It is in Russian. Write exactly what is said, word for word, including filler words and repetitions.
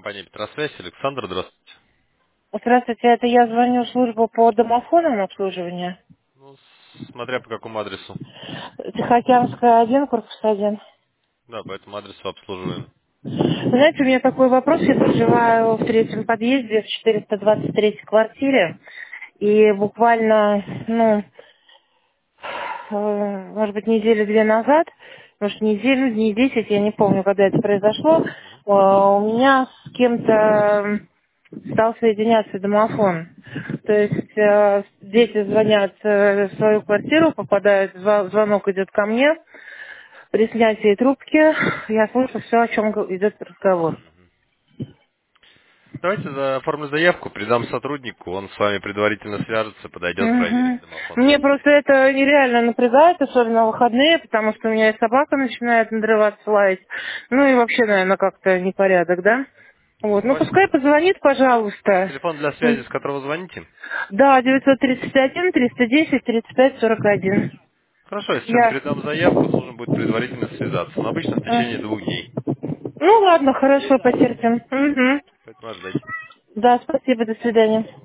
Компания Петросвязь. Александр, здравствуйте. Здравствуйте, это я звоню в службу по домофонам обслуживания. Ну, смотря по какому адресу. Тихоокеанская один, корпус один. Да, по этому адресу обслуживаем. Вы знаете, у меня такой вопрос. Я проживаю в третьем подъезде, в четыреста двадцать третьей квартире. И буквально, ну, э, может быть, недели две назад, может, неделю, дней десять, я не помню, когда это произошло, э, у меня с кем-то стал соединяться домофон. То есть э, дети звонят э, в свою квартиру, попадают, зва- звонок идет ко мне. При снятии трубки я слышу все, о чем г- идет разговор. Давайте за- оформлю заявку, придам сотруднику, он с вами предварительно свяжется, подойдет, проверит Мгм. домофон. Мне просто это нереально напрягает, особенно в выходные, потому что у меня и собака начинает надрываться, лаять. Ну и вообще, наверное, как-то непорядок, да? Вот. Ну, Ну, ваш пускай позвонит, пожалуйста. телефон для связи, М. с которого звоните? Да, девятьсот тридцать один триста десять тридцать пять сорок один. Хорошо, я сейчас Я... передам заявку, должен будет предварительно связаться. Но обычно в а. течение двух дней. Ну ладно, хорошо, потерпим. Мгм. Поэтому ожидайте. Да, спасибо, до свидания.